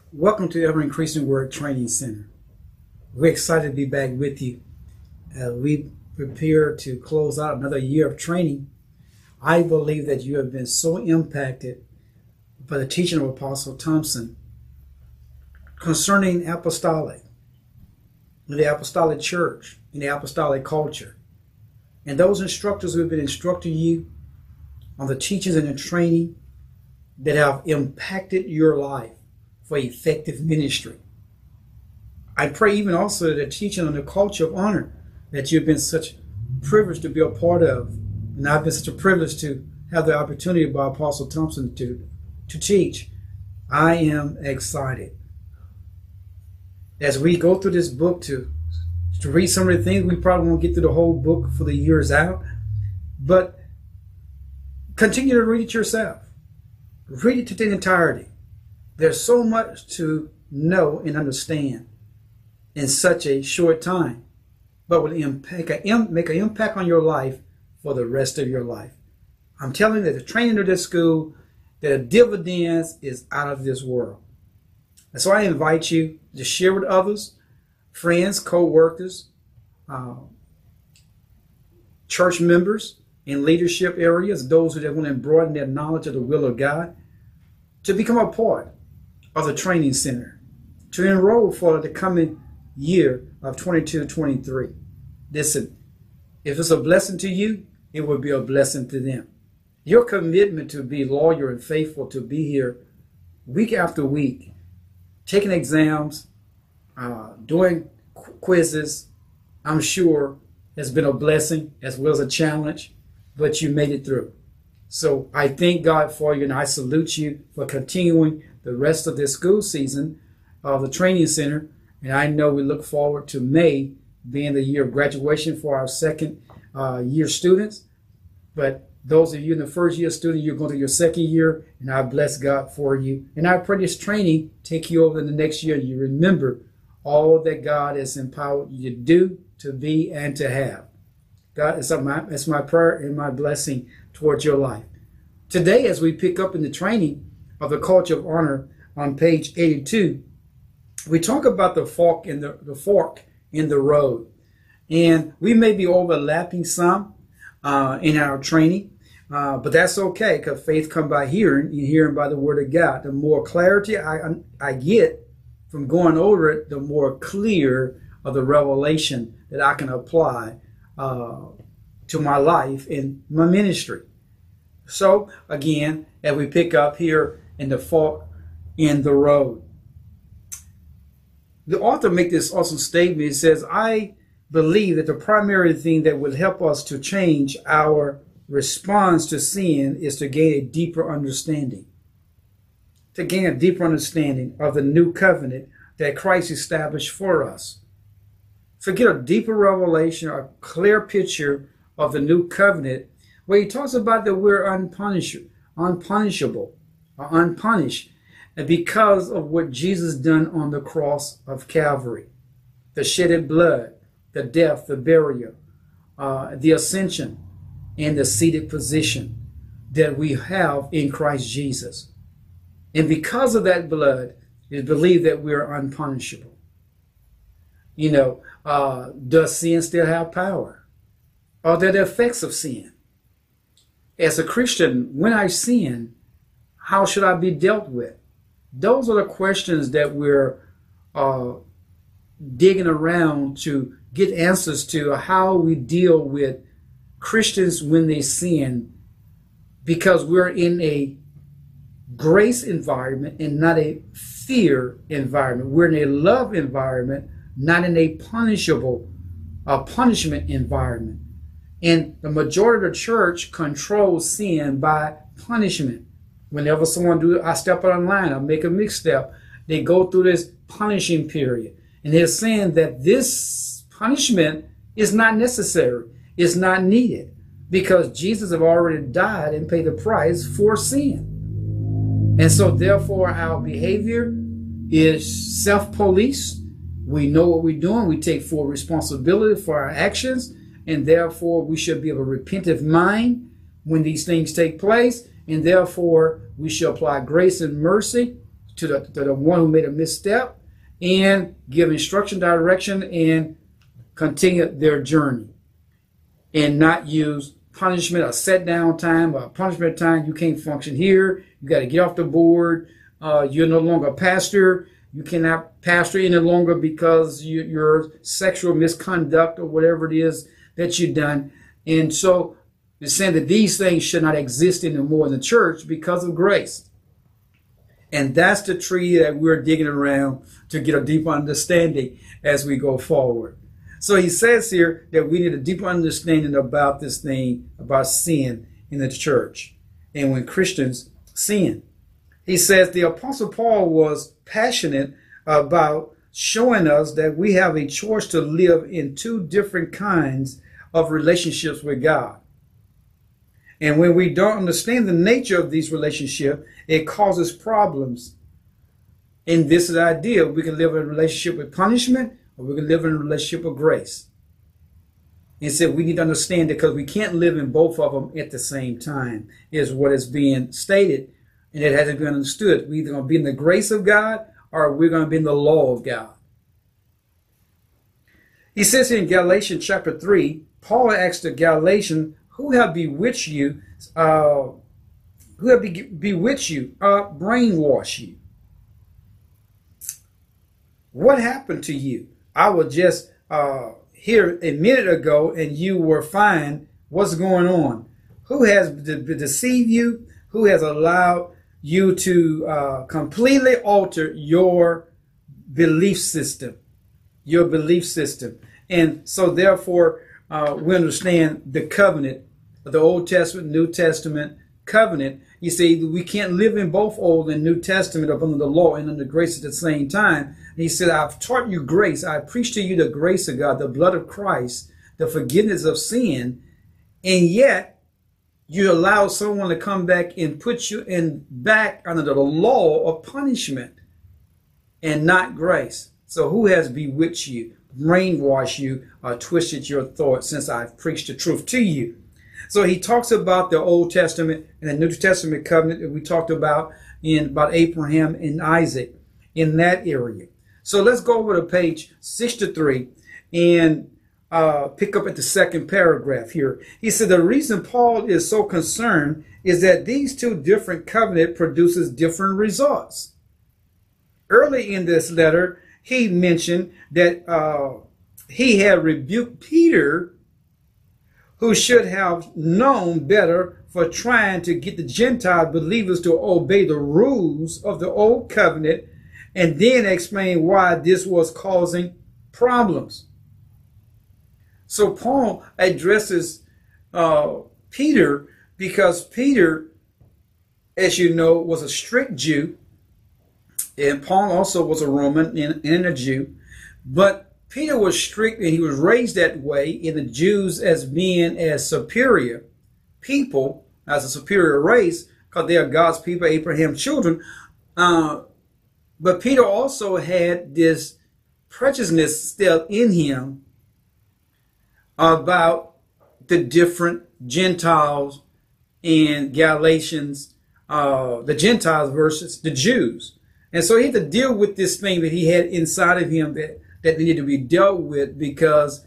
Welcome to Ever Increasing Word Training Center. We're excited to be back with you. We prepare to close out another year of training. I believe that you have been so impacted by the teaching of Apostle Thompson concerning apostolic, the apostolic church, and the apostolic culture. And those instructors who have been instructing you on the teachings and the training that have impacted your life for effective ministry. I pray even also the teaching on the culture of honor that you've been such privileged to be a part of. And I've been such a privilege to have the opportunity by Apostle Thompson to teach. I am excited. As we go through this book to read some of the things, we probably won't get through the whole book for the years out, but continue to read it yourself. Read it to the entirety. There's so much to know and understand in such a short time, but will make an impact on your life for the rest of your life. I'm telling you that the training of this school, the dividends is out of this world. And so I invite you to share with others, friends, co-workers, church members in leadership areas, those who want to broaden their knowledge of the will of God, to become a part of the training center, to enroll for the coming year of 22-23. Listen, if it's a blessing to you, it will be a blessing to them. Your commitment to be loyal and faithful, to be here week after week, taking exams, doing quizzes, I'm sure has been a blessing as well as a challenge, but you made it through. So I thank God for you, and I salute you for continuing the rest of this school season of the training center. And I know we look forward to May being the year of graduation for our second year students. But those of you in the first year student, you're going to your second year, and I bless God for you. And I pray this training take you over in the next year. You remember all that God has empowered you to do, to be, and to have. God, it's my prayer and my blessing towards your life. Today, as we pick up in the training of the culture of honor on page 82, we talk about the fork in the road. And we may be overlapping some in our training, but that's okay, because faith comes by hearing, and hearing by the word of God. The more clarity I get from going over it, the more clear of the revelation that I can apply to my life and my ministry. So again, as we pick up here in the fork in the road, the author makes this awesome statement. He says, I believe that the primary thing that will help us to change our response to sin is to gain a deeper understanding. To gain a deeper understanding of the new covenant that Christ established for us. So get a deeper revelation, a clear picture of the new covenant, where he talks about that we're unpunishable, or unpunished, and because of what Jesus done on the cross of Calvary, the shedded blood, the death, the burial, the ascension, and the seated position that we have in Christ Jesus. And because of that blood, it's believed that we're unpunishable. You know, does sin still have power? Are there the effects of sin? As a Christian, when I sin, how should I be dealt with? Those are the questions that we're digging around to get answers to, how we deal with Christians when they sin, because we're in a grace environment and not a fear environment. We're in a love environment, not in a punishment environment. And the majority of the church controls sin by punishment. Whenever someone I step out of line, I make a misstep, they go through this punishing period. And they're saying that this punishment is not necessary. It's not needed, because Jesus have already died and paid the price for sin. And so therefore our behavior is self-police. We know what we're doing. We take full responsibility for our actions. And therefore, we should be of a repentant mind when these things take place. And therefore, we should apply grace and mercy to the one who made a misstep and give instruction, direction, and continue their journey, and not use punishment or set down time or punishment time. You can't function here. You got to get off the board. You're no longer a pastor. You cannot pastor any longer because your sexual misconduct or whatever it is that you've done. And so it's saying that these things should not exist anymore in the church because of grace. And that's the tree that we're digging around to get a deeper understanding as we go forward. So he says here that we need a deeper understanding about this thing, about sin in the church and when Christians sin. He says the Apostle Paul was passionate about showing us that we have a choice to live in two different kinds of relationships with God. And when we don't understand the nature of these relationships, it causes problems. And this is the idea. We can live in a relationship with punishment, or we can live in a relationship with grace. And so we need to understand it, because we can't live in both of them at the same time, is what is being stated. And it hasn't been understood. We're either going to be in the grace of God, or we're going to be in the law of God. He says in Galatians chapter 3, Paul asked the Galatians, who have bewitched you, brainwash you? What happened to you? I was just here a minute ago and you were fine. What's going on? Who has deceived you? Who has allowed you to completely alter your belief system? Your belief system. And so therefore, we understand the covenant, the Old Testament, New Testament covenant. You see, we can't live in both Old and New Testament up under the law and under grace at the same time. And he said, I've taught you grace. I preached to you the grace of God, the blood of Christ, the forgiveness of sin. And yet you allow someone to come back and put you back under the law of punishment and not grace. So who has bewitched you, brainwashed you, or twisted your thoughts since I've preached the truth to you? So he talks about the Old Testament and the New Testament covenant that we talked about Abraham and Isaac in that area. So let's go over to page 63 and pick up at the second paragraph here. He said the reason Paul is so concerned is that these two different covenants produces different results. Early in this letter, he mentioned that he had rebuked Peter, who should have known better, for trying to get the Gentile believers to obey the rules of the old covenant, and then explain why this was causing problems. So Paul addresses Peter because Peter, as you know, was a strict Jew, and Paul also was a Roman and a Jew, but Peter was strict, and he was raised that way in the Jews as being as superior people, as a superior race, because they are God's people, Abraham's children. But Peter also had this prejudice still in him about the different Gentiles in Galatians, the Gentiles versus the Jews. And so he had to deal with this thing that he had inside of him that needed to be dealt with, because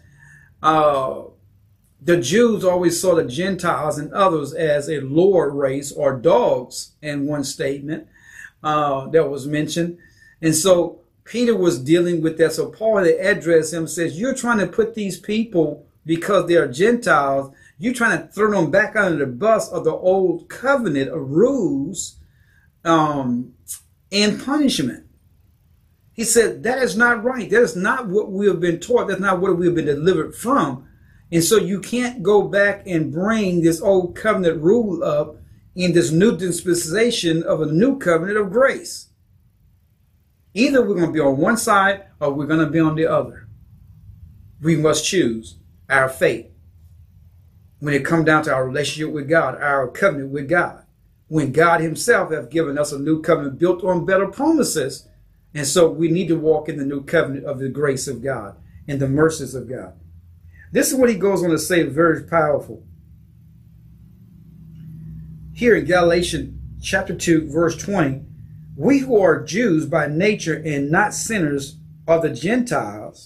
the Jews always saw the Gentiles and others as a lower race, or dogs in one statement that was mentioned. And so Peter was dealing with that. So Paul had addressed him, says, you're trying to put these people, because they are Gentiles, you're trying to throw them back under the bus of the old covenant of rules and punishment. He said, that is not right. That is not what we have been taught. That's not what we have been delivered from. And so you can't go back and bring this old covenant rule up in this new dispensation of a new covenant of grace. Either we're going to be on one side or we're going to be on the other. We must choose our fate when it comes down to our relationship with God, our covenant with God. When God himself has given us a new covenant built on better promises. And so we need to walk in the new covenant of the grace of God and the mercies of God. This is what he goes on to say, very powerful. Here in Galatians chapter 2, verse 20, We who are Jews by nature and not sinners of the Gentiles,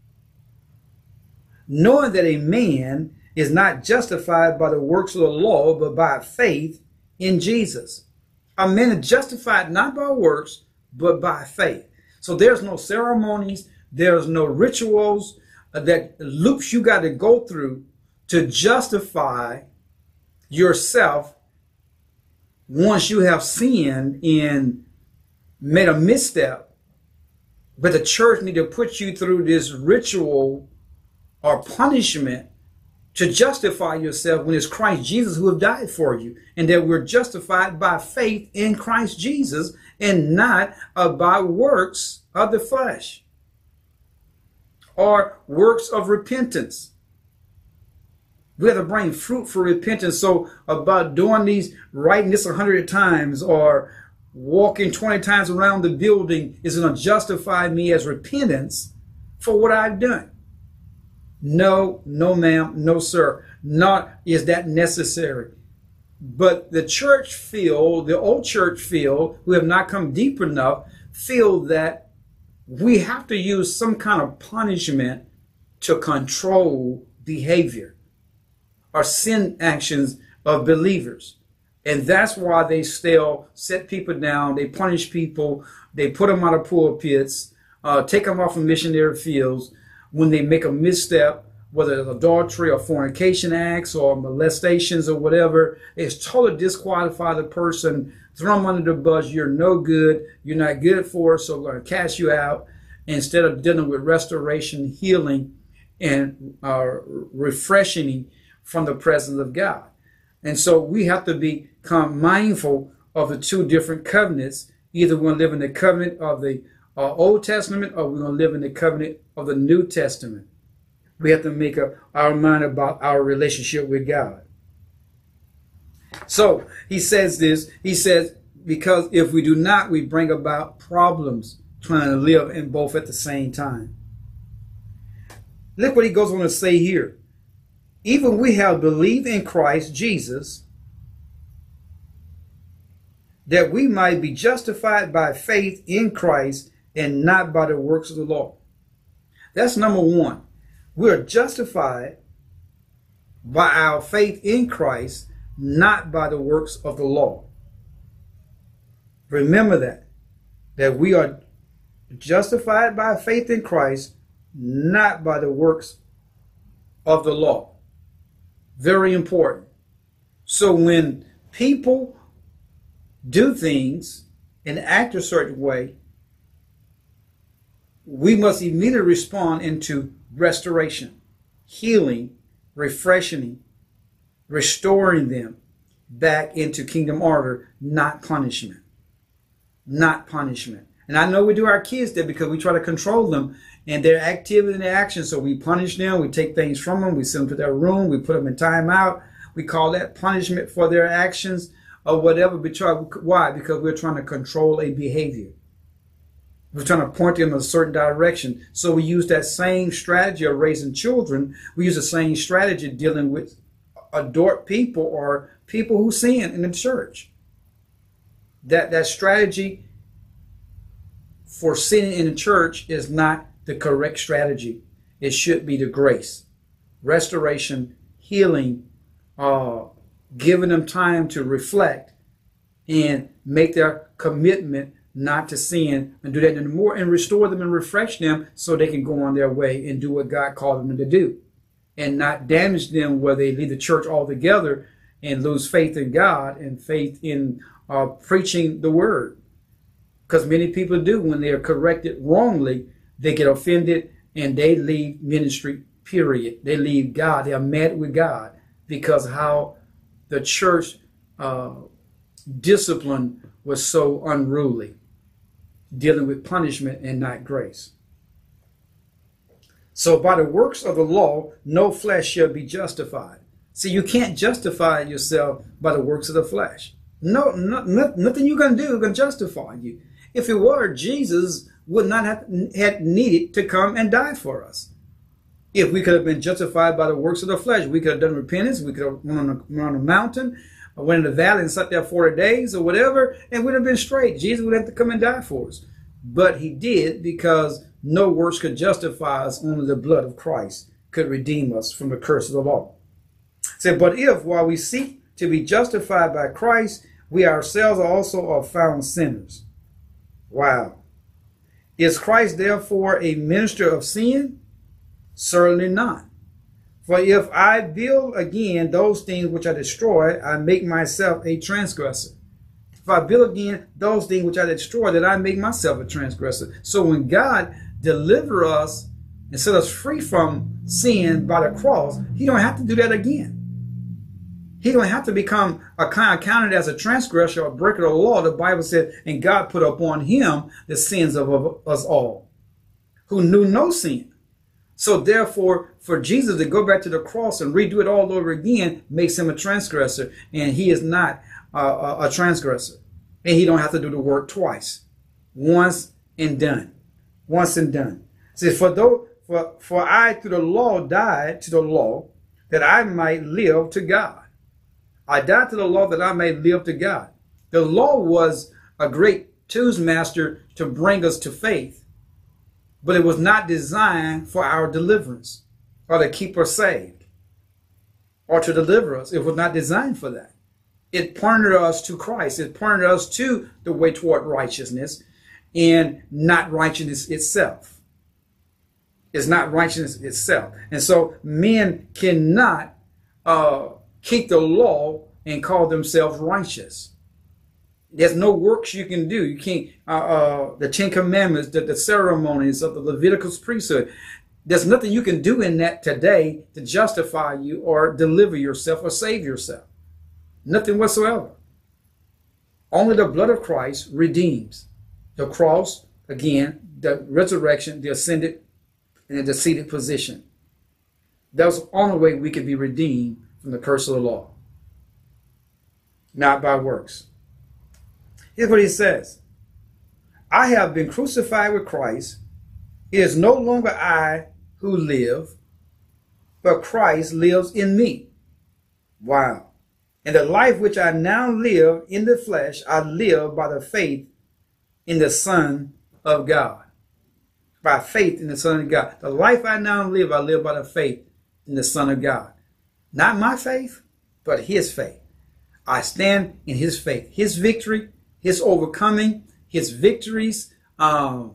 knowing that a man is not justified by the works of the law, but by faith in Jesus. A man is justified not by works, but by faith. So there's no ceremonies, there's no rituals, that loops you got to go through to justify yourself once you have sinned and made a misstep. But the church need to put you through this ritual or punishment to justify yourself when it's Christ Jesus who have died for you, and that we're justified by faith in Christ Jesus and not by works of the flesh or works of repentance. We have to bring fruit for repentance. So about doing these, writing this 100 times or walking 20 times around the building is going to justify me as repentance for what I've done. No, no ma'am, no sir. Not is that necessary. But the church the old church who have not come deep enough, feel that we have to use some kind of punishment to control behavior or sin actions of believers. And that's why they still set people down, they punish people, they put them out of pulpits, take them off of missionary fields when they make a misstep, whether it's adultery or fornication acts or molestations or whatever. It's totally disqualify the person, throw them under the bus. You're no good. You're not good for us, so we're going to cast you out, instead of dealing with restoration, healing, and refreshing from the presence of God. And so we have to become mindful of the two different covenants. Either we're going to live in the covenant of the Old Testament, or we're going to live in the covenant of the New Testament. We have to make up our mind about our relationship with God. So he says this, he says, because if we do not, we bring about problems trying to live in both at the same time. Look what he goes on to say here. Even we have believed in Christ Jesus, that we might be justified by faith in Christ and not by the works of the law. That's number one. We are justified by our faith in Christ, not by the works of the law. Remember that we are justified by faith in Christ, not by the works of the law. Very important. So when people do things and act a certain way, we must immediately respond into restoration, healing, refreshing, restoring them back into kingdom order, not punishment. Not punishment. And I know we do our kids that because we try to control them and their activity and their actions. So we punish them, we take things from them, we send them to their room, we put them in timeout. We call that punishment for their actions or whatever. Why? Because we're trying to control a behavior. We're trying to point them in a certain direction. So we use that same strategy of raising children. We use the same strategy dealing with adult people or people who sin in the church. That strategy for sinning in the church is not the correct strategy. It should be the grace, restoration, healing, giving them time to reflect and make their commitment not to sin and do that anymore, and restore them and refresh them so they can go on their way and do what God called them to do, and not damage them where they leave the church altogether and lose faith in God and faith in preaching the word. Because many people do, when they are corrected wrongly, they get offended and they leave ministry, period. They leave God. They are mad with God because how the church discipline was so unruly, dealing with punishment and not grace. So by the works of the law, no flesh shall be justified. See, you can't justify yourself by the works of the flesh. No, nothing you can do can justify you. If it were, Jesus would not have needed to come and die for us. If we could have been justified by the works of the flesh, we could have done repentance, we could have went on a mountain, went in the valley and sat there 40 days or whatever, and we'd have been straight. Jesus would have to come and die for us. But he did, because no works could justify us. Only the blood of Christ could redeem us from the curse of the law. It said, but if while we seek to be justified by Christ, we ourselves also are found sinners. Wow. Is Christ therefore a minister of sin? Certainly not. For if I build again those things which I destroyed, I make myself a transgressor. If I build again those things which I destroyed, then I make myself a transgressor. So when God delivers us and set us free from sin by the cross, he don't have to do that again. He don't have to become counted as a transgressor or breaker of the law. The Bible said, and God put upon him the sins of us all, who knew no sin. So therefore, for Jesus to go back to the cross and redo it all over again makes him a transgressor, and he is not a transgressor. And he don't have to do the work twice. Once and done. Once and done. It says, for I through the law died to the law, that I might live to God. I died to the law that I may live to God. The law was a great toolmaster to bring us to faith, but it was not designed for our deliverance or to keep us saved or to deliver us. It was not designed for that. It pointed us to Christ. It pointed us to the way toward righteousness, and not righteousness itself. It's not righteousness itself. And so men cannot keep the law and call themselves righteous. There's no works you can do. You can't, the Ten Commandments, the ceremonies of the Levitical priesthood, there's nothing you can do in that today to justify you or deliver yourself or save yourself. Nothing whatsoever. Only the blood of Christ redeems. The cross, again, the resurrection, the ascended and the seated position. That's the only way we can be redeemed from the curse of the law. Not by works. Here's what he says. I have been crucified with Christ. It is no longer I who live, but Christ lives in me. Wow. And the life which I now live in the flesh, I live by the faith in the Son of God. By faith in the Son of God. The life I now live, I live by the faith in the Son of God. Not my faith, but his faith. I stand in his faith. His victory, his overcoming, his victories over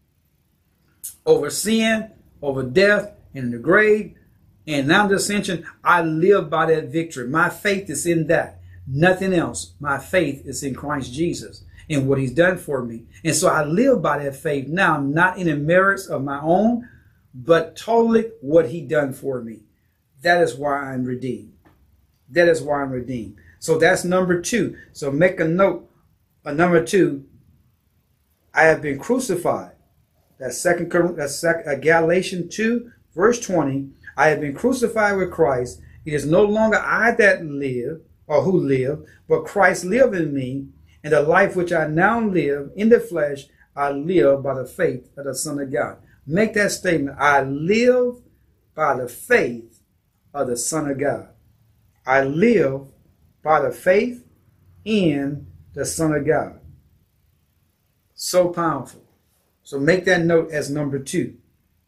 sin, over death, and the grave, and now the ascension. I live by that victory. My faith is in that. Nothing else. My faith is in Christ Jesus and what he's done for me. And so I live by that faith now, not in the merits of my own, but totally what he done for me. That is why I'm redeemed. That is why I'm redeemed. So that's number 2. So make a note of number 2. I have been crucified. That's Galatians 2, verse 20. I have been crucified with Christ. It is no longer I that live, or who live, but Christ live in me. And the life which I now live in the flesh, I live by the faith of the Son of God. Make that statement. I live by the faith of the Son of God. I live by the faith in the Son of God. So powerful. So make that note as number 2.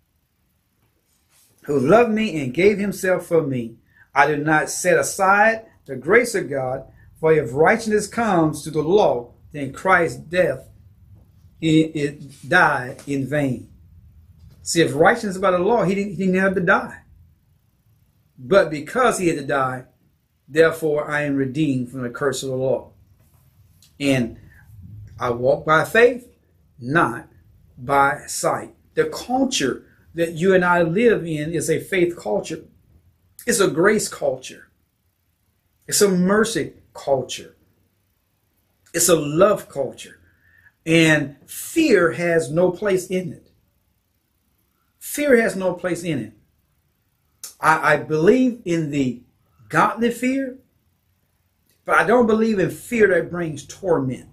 Who loved me and gave himself for me. I do not set aside the grace of God, for if righteousness comes to the law, then Christ's death, it died in vain. See, if righteousness by the law, he didn't have to die. But because he had to die, therefore I am redeemed from the curse of the law. And I walk by faith, not by sight. The culture that you and I live in is a faith culture. It's a grace culture. It's a mercy culture. It's a love culture. And fear has no place in it. Fear has no place in it. I believe in the godly fear, but I don't believe in fear that brings torment,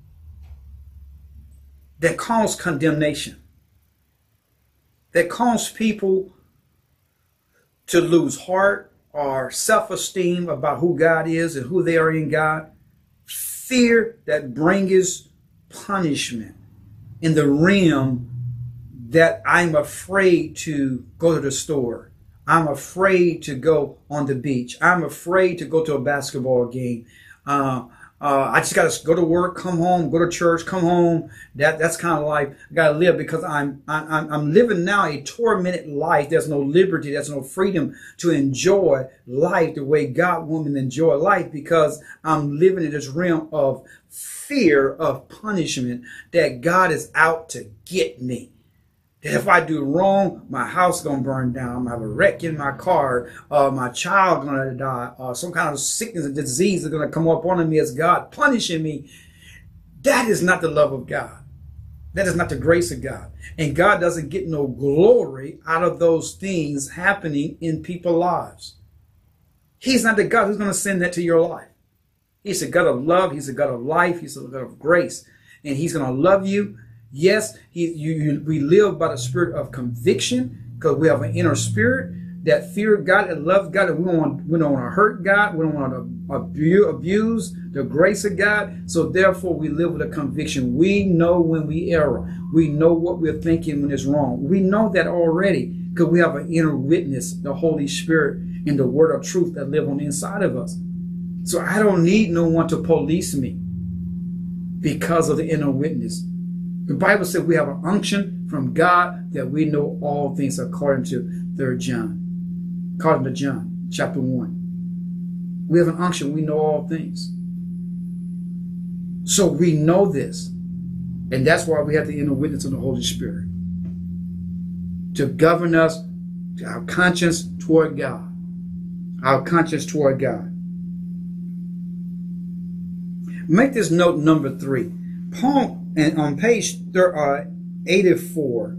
that causes condemnation, that causes people to lose heart or self-esteem about who God is and who they are in God. Fear that brings punishment in the realm that I'm afraid to go to the store. I'm afraid to go on the beach. I'm afraid to go to a basketball game. I just got to go to work, come home, go to church, come home. That's kind of life I got to live, because I'm living now a tormented life. There's no liberty. There's no freedom to enjoy life the way God wants me to enjoy life, because I'm living in this realm of fear of punishment, that God is out to get me. That if I do wrong, my house is going to burn down. I'm going to have a wreck in my car. My child going to die. Some kind of sickness and disease is going to come upon me as God punishing me. That is not the love of God. That is not the grace of God. And God doesn't get no glory out of those things happening in people's lives. He's not the God who's going to send that to your life. He's a God of love. He's a God of life. He's a God of grace. And he's going to love you. Yes, we live by the spirit of conviction, because we have an inner spirit that fear God and love God, and we don't want to hurt God. We don't want to abuse the grace of God. So therefore, we live with a conviction. We know when we err. We know what we're thinking when it's wrong. We know that already, because we have an inner witness, the Holy Spirit, and the word of truth that live on the inside of us. So I don't need no one to police me because of the inner witness. The Bible said we have an unction from God that we know all things, according to 3 John. According to John, chapter 1. We have an unction. We know all things. So we know this. And that's why we have the inner witness of the Holy Spirit, to govern us, to our conscience toward God. Our conscience toward God. Make this note number 3. Paul, and on page 84,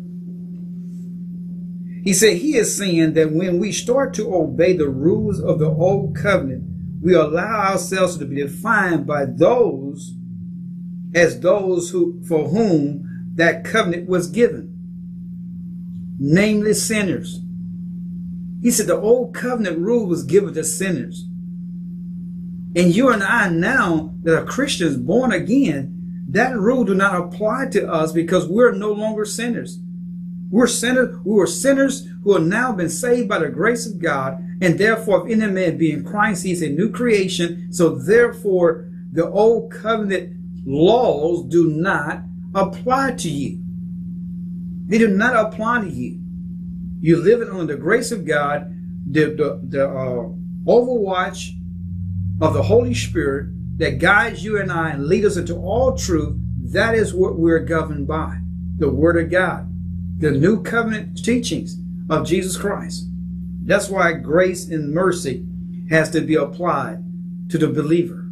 he said he is saying that when we start to obey the rules of the old covenant, we allow ourselves to be defined by those as those for whom that covenant was given, namely sinners. He said the old covenant rule was given to sinners. And you and I now that are Christians born again, that rule do not apply to us, because we're no longer sinners. We're sinners. We were sinners who have now been saved by the grace of God. And therefore, if any man be in Christ, he's a new creation. So therefore, the old covenant laws do not apply to you. They do not apply to you. You're living under the grace of God, the overwatch of the Holy Spirit that guides you and I and leads us into all truth. That is what we're governed by. The Word of God. The new covenant teachings of Jesus Christ. That's why grace and mercy has to be applied to the believer.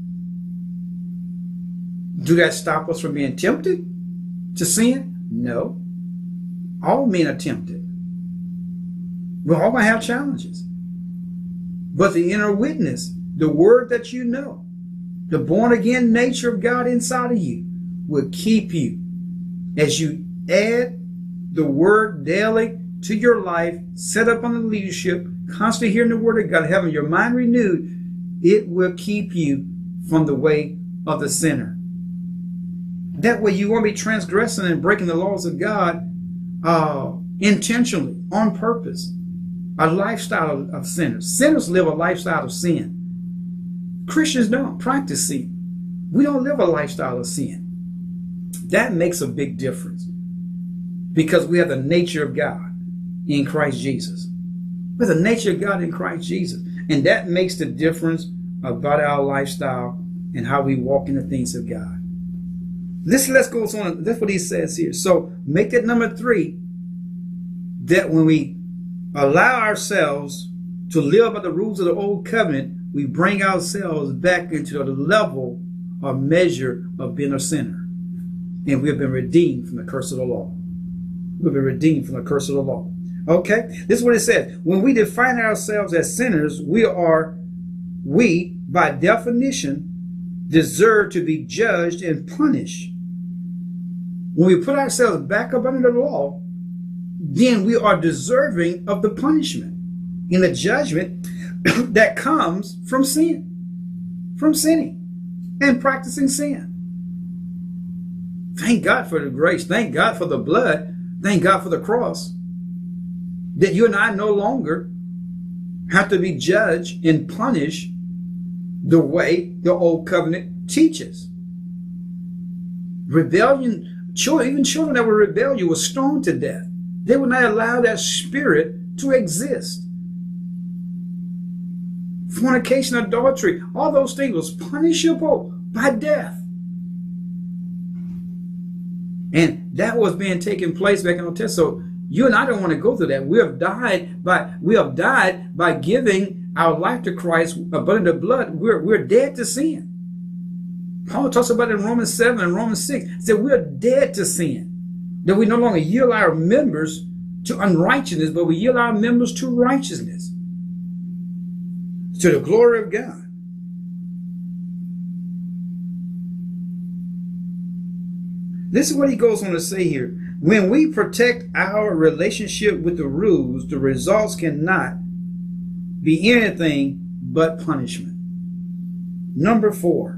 Do that stop us from being tempted to sin? No. All men are tempted. We're all going to have challenges. But the inner witness, the word that you know, the born-again nature of God inside of you will keep you as you add the word daily to your life, set up on the leadership, constantly hearing the word of God, having your mind renewed. It will keep you from the way of the sinner. That way you won't be transgressing and breaking the laws of God intentionally, on purpose. A lifestyle of sinners. Sinners live a lifestyle of sin. Christians don't practice sin. We don't live a lifestyle of sin. That makes a big difference, because we have the nature of God in Christ Jesus. We have the nature of God in Christ Jesus. And that makes the difference about our lifestyle and how we walk in the things of God. Let's go on. That's what he says here. So make that number 3, that when we allow ourselves to live by the rules of the old covenant, we bring ourselves back into the level or measure of being a sinner. And we have been redeemed from the curse of the law. We've been redeemed from the curse of the law. Okay? This is what it says. When we define ourselves as sinners, we, by definition, deserve to be judged and punished. When we put ourselves back up under the law, then we are deserving of the punishment. In the judgment, that comes from sin, from sinning and practicing sin. Thank God for the grace. Thank God for the blood. Thank God for the cross. That you and I no longer have to be judged and punished the way the old covenant teaches. Rebellion, even children that were rebellious were stoned to death. They would not allow that spirit to exist. Fornication, adultery, all those things was punishable by death. And that was being taken place back in the Old Testament. So you and I don't want to go through that. We have died by giving our life to Christ, but in the blood, we're dead to sin. Paul talks about it in Romans 7 and Romans 6. He said we're dead to sin. That we no longer yield our members to unrighteousness, but we yield our members to righteousness, to the glory of God. This is what he goes on to say here. When we protect our relationship with the rules, the results cannot be anything but punishment. Number 4.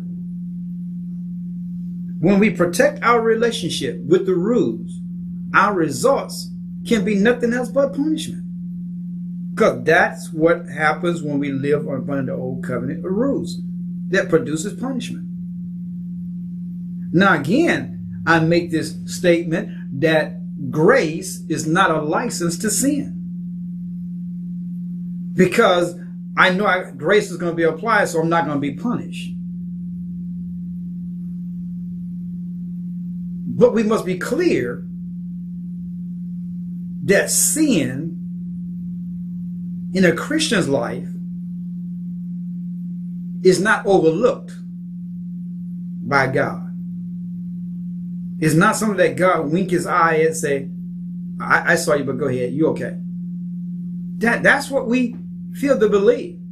When we protect our relationship with the rules, our results can be nothing else but punishment. Because that's what happens when we live under the old covenant of rules that produces punishment. Now again, I make this statement that grace is not a license to sin. Because I know grace is going to be applied, so I'm not going to be punished. But we must be clear that sin in a Christian's life is not overlooked by God. It's not something that God wink his eye and say, I saw you, but go ahead, you okay. That's what we feel to believe.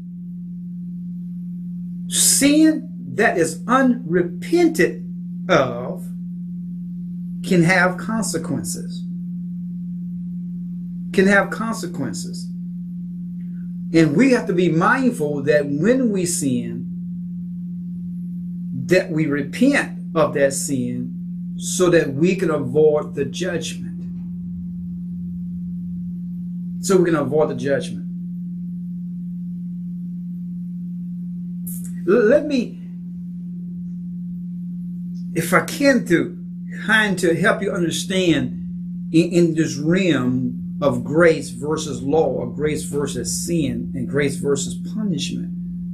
Sin that is unrepented of can have consequences. Can have consequences. And we have to be mindful that when we sin, that we repent of that sin so that we can avoid the judgment. So we can avoid the judgment. Let me, if I can, to help you understand in this realm of grace versus law, or grace versus sin, and grace versus punishment.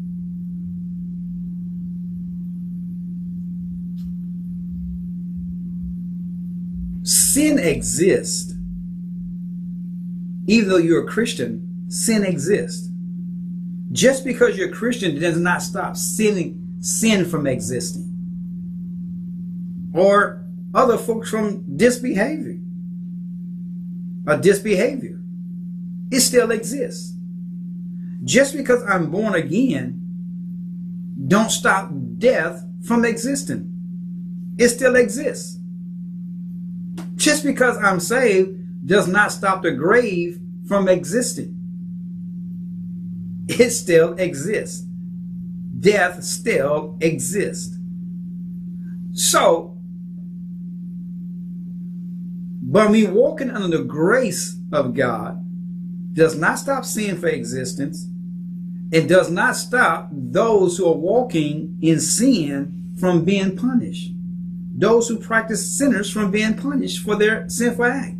Sin exists. Even though you're a Christian, sin exists. Just because you're a Christian does not stop sin from existing. Or other folks from disbehavior. It still exists. Just because I'm born again don't stop death from existing. It still exists. Just because I'm saved does not stop the grave from existing. It still exists. Death still exists. So, but me walking under the grace of God does not stop sin for existence. It does not stop those who are walking in sin from being punished. Those who practice sinners from being punished for their sinful act.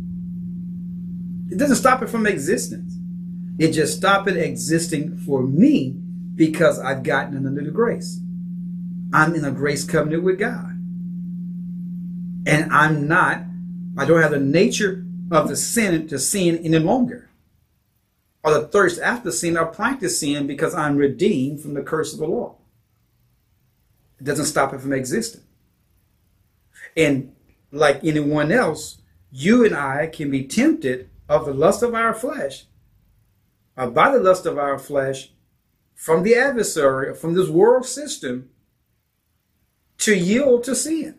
It doesn't stop it from existence. It just stops it existing for me because I've gotten under the grace. I'm in a grace covenant with God. And I don't have the nature of the sin to sin any longer. Or the thirst after sin or practice sin because I'm redeemed from the curse of the law. It doesn't stop it from existing. And like anyone else, you and I can be tempted of the lust of our flesh, or by the lust of our flesh, from the adversary, from this world system, to yield to sin.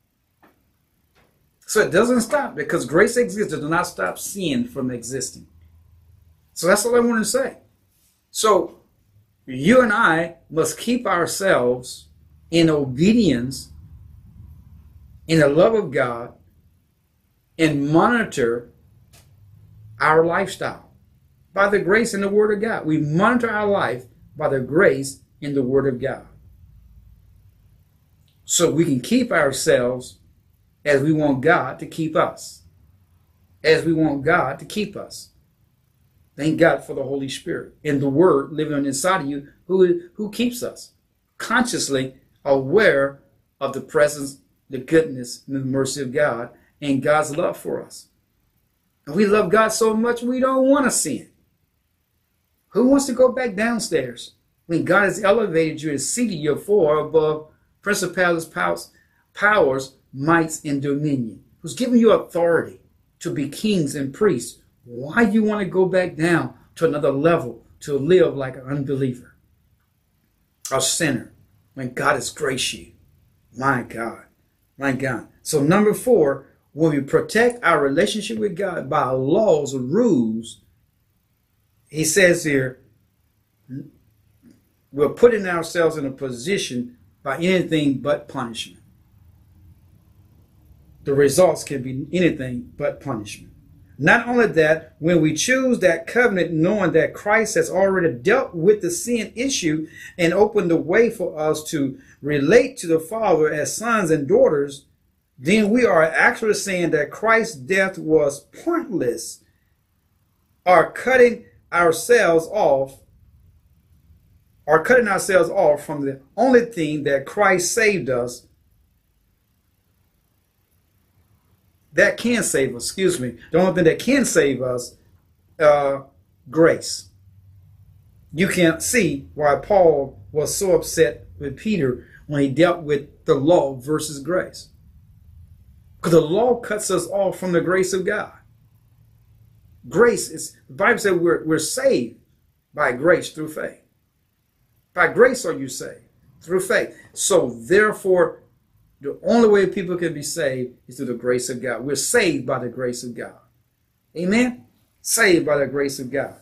So it doesn't stop because grace exists. It does not stop sin from existing. So that's all I want to say. So you and I must keep ourselves in obedience, in the love of God, and monitor our lifestyle by the grace and the Word of God. We monitor our life by the grace and the Word of God. So we can keep ourselves as we want God to keep us. As we want God to keep us. Thank God for the Holy Spirit and the Word living on the inside of you who keeps us consciously aware of the presence, the goodness, and the mercy of God and God's love for us. And we love God so much we don't want to sin. Who wants to go back downstairs when God has elevated you and seated you far above principalities, powers, mights, and dominion? Who's given you authority to be kings and priests? Why do you want to go back down to another level to live like an unbeliever, a sinner, when God has graced you? My God, my God. So number 4, when we protect our relationship with God by laws or rules, he says here, we're putting ourselves in a position by anything but punishment. The results can be anything but punishment. Not only that, when we choose that covenant knowing that Christ has already dealt with the sin issue and opened the way for us to relate to the Father as sons and daughters, then we are actually saying that Christ's death was pointless, or cutting ourselves off from the only thing that Christ saved us, that can save us, the only thing that can save us, grace. You can't see why Paul was so upset with Peter when he dealt with the law versus grace. Because the law cuts us off from the grace of God. Grace is, the Bible says we're saved by grace through faith. By grace are you saved through faith. So therefore, the only way people can be saved is through the grace of God. We're saved by the grace of God. Amen? Saved by the grace of God.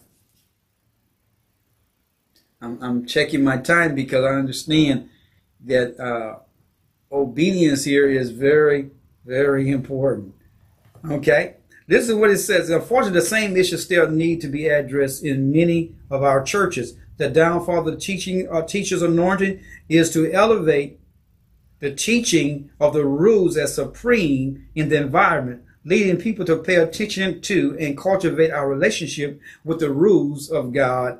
I'm checking my time because I understand that obedience here is very, very important. Okay? This is what it says. Unfortunately, the same issues still need to be addressed in many of our churches. The downfall of the teacher's anointing is to elevate the teaching of the rules as supreme in the environment, leading people to pay attention to and cultivate our relationship with the rules of God,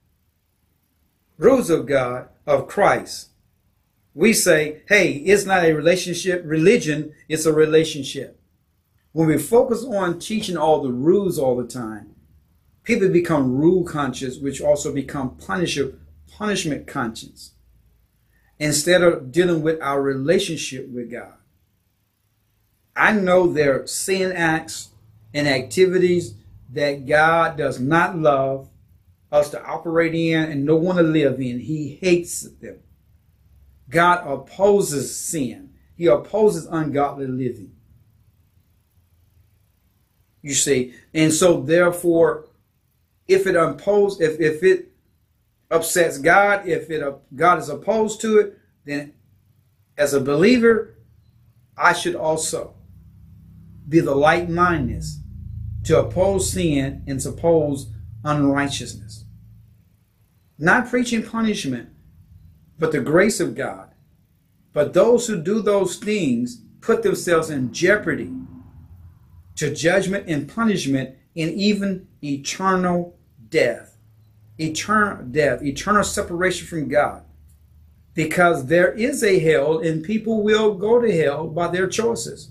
of Christ. We say, hey, it's not a relationship, religion, it's a relationship. When we focus on teaching all the rules all the time, people become rule conscious, which also become punishment conscious, instead of dealing with our relationship with God. I know there are sin acts and activities that God does not love us to operate in and don't want to live in. He hates them. God opposes sin. He opposes ungodly living. You see, and so therefore, if it upsets God, God is opposed to it, then as a believer, I should also be the like-mindedness to oppose sin and to oppose unrighteousness. Not preaching punishment, but the grace of God. But those who do those things put themselves in jeopardy to judgment and punishment and even eternal death. Eternal separation from God. Because there is a hell and people will go to hell by their choices.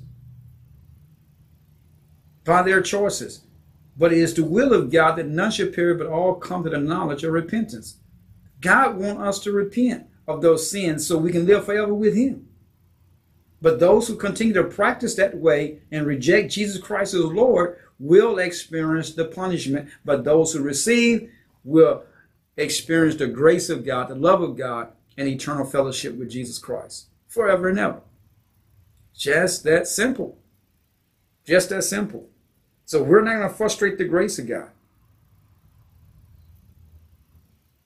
But it is the will of God that none should perish but all come to the knowledge of repentance. God wants us to repent of those sins so we can live forever with Him. But those who continue to practice that way and reject Jesus Christ as Lord will experience the punishment. But those who receive will experience the grace of God, the love of God, and eternal fellowship with Jesus Christ forever and ever. Just that simple. Just that simple. So we're not going to frustrate the grace of God.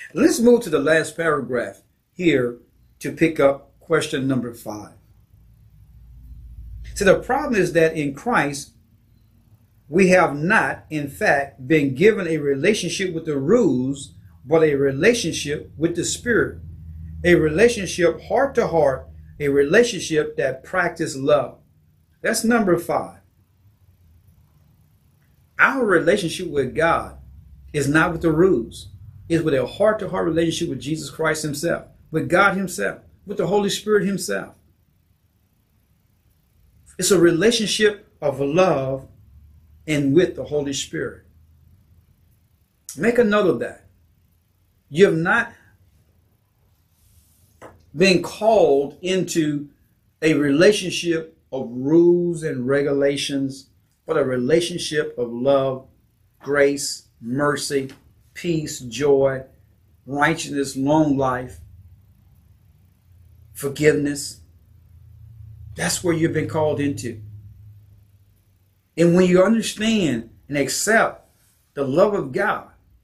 Let's move to the last paragraph here to pick up question number 5. So the problem is that in Christ, we have not, in fact, been given a relationship with the rules, but a relationship with the Spirit. A relationship heart to heart, a relationship that practices love. That's number 5. Our relationship with God is not with the rules. It's with a heart-to-heart relationship with Jesus Christ himself, with God himself, with the Holy Spirit himself. It's a relationship of love and with the Holy Spirit. Make a note of that. You have not been called into a relationship of rules and regulations, but a relationship of love, grace, mercy, peace, joy, righteousness, long life, forgiveness. That's where you've been called into. And when you understand and accept the love of God,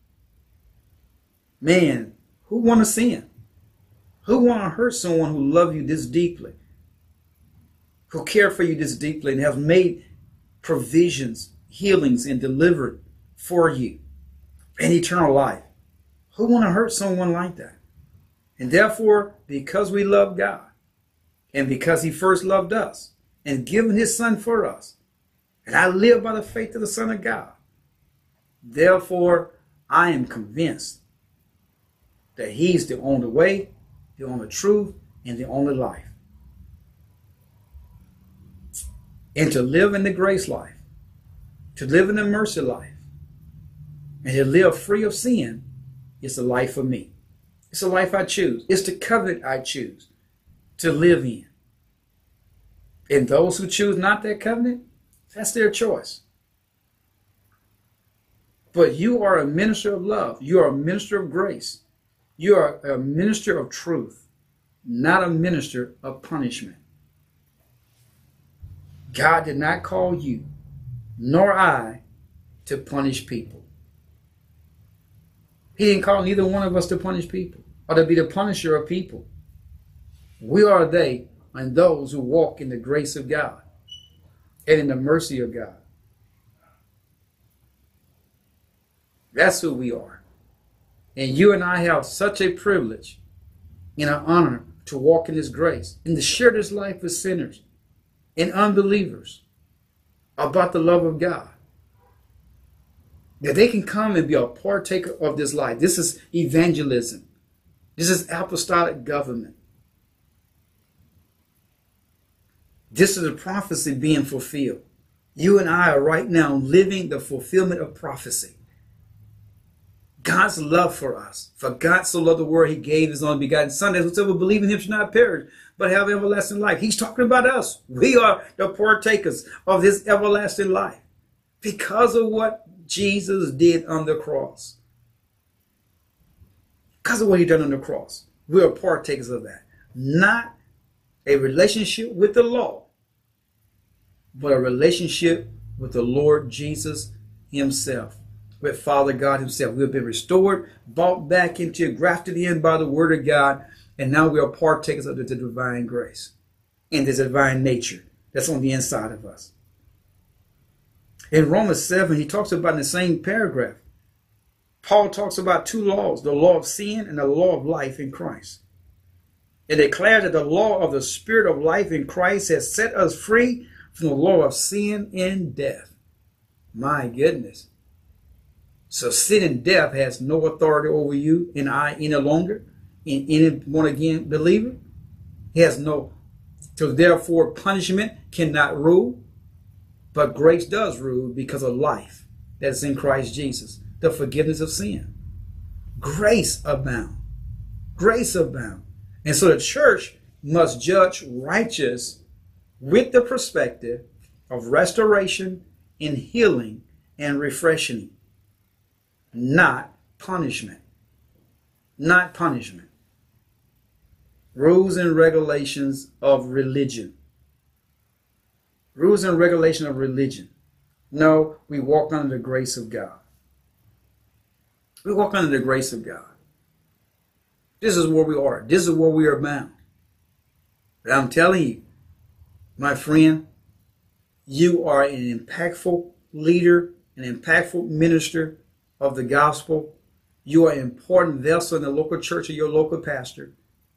man, who want to sin? Who want to hurt someone who loves you this deeply? Who care for you this deeply and have made provisions, healings, and delivered for you and eternal life? Who want to hurt someone like that? And therefore, because we love God and because he first loved us and given his son for us, and I live by the faith of the Son of God, therefore, I am convinced that he's the only way, the only truth, and the only life. And to live in the grace life, to live in the mercy life, and to live free of sin is the life for me. It's the life I choose. It's the covenant I choose to live in. And those who choose not that covenant, that's their choice. But you are a minister of love. You are a minister of grace. You are a minister of truth, not a minister of punishment. God did not call you, nor I, to punish people. He didn't call neither one of us to punish people or to be the punisher of people. We are they and those who walk in the grace of God and in the mercy of God. That's who we are. And you and I have such a privilege and an honor to walk in this grace and to share this life with sinners and unbelievers about the love of God. That they can come and be a partaker of this life. This is evangelism. This is apostolic government. This is a prophecy being fulfilled. You and I are right now living the fulfillment of prophecy. God's love for us. For God so loved the world, he gave his only begotten Son, that whosoever believes in him should not perish, but have everlasting life. He's talking about us. We are the partakers of this everlasting life because of what Jesus did on the cross. Because of what he done on the cross. We are partakers of that. Not a relationship with the law, but a relationship with the Lord Jesus himself, with Father God himself. We've been restored, brought back into, grafted in by the word of God, and now we are partakers of the divine grace and the divine nature that's on the inside of us. In Romans 7, he talks about in the same paragraph, Paul talks about two laws, the law of sin and the law of life in Christ. It declares that the law of the Spirit of life in Christ has set us free from the law of sin and death. My goodness. So sin and death has no authority over you and I any longer, in any born-again believer. He has no, so therefore punishment cannot rule, but grace does rule because of life that's in Christ Jesus, the forgiveness of sin. Grace abound. Grace abound. And so the church must judge righteous with the perspective of restoration and healing and refreshing, not punishment. Not punishment. Rules and regulations of religion. Rules and regulations of religion. No, we walk under the grace of God. We walk under the grace of God. This is where we are. This is where we are bound. But I'm telling you, my friend, you are an impactful leader, an impactful minister of the gospel. You are an important vessel in the local church of your local pastor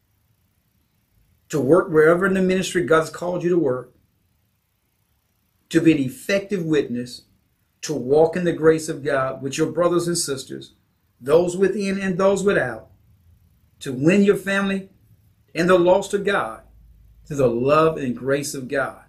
to work wherever in the ministry God's called you to work, to be an effective witness, to walk in the grace of God with your brothers and sisters, those within and those without, to win your family and the lost to God through the love and grace of God.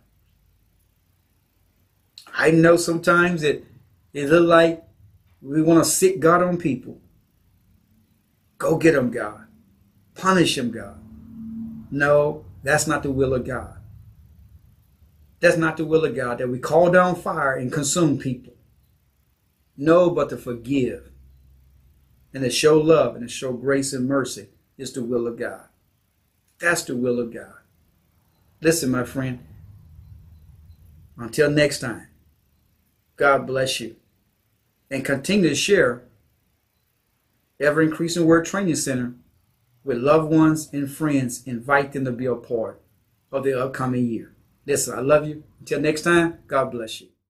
I know sometimes it looks like we want to sick God on people. Go get them, God. Punish them, God. No, that's not the will of God. That's not the will of God, that we call down fire and consume people. No, but to forgive and to show love and to show grace and mercy is the will of God. That's the will of God. Listen, my friend, until next time, God bless you. And continue to share Ever Increasing Word Training Center with loved ones and friends. Invite them to be a part of the upcoming year. Listen, I love you. Until next time, God bless you.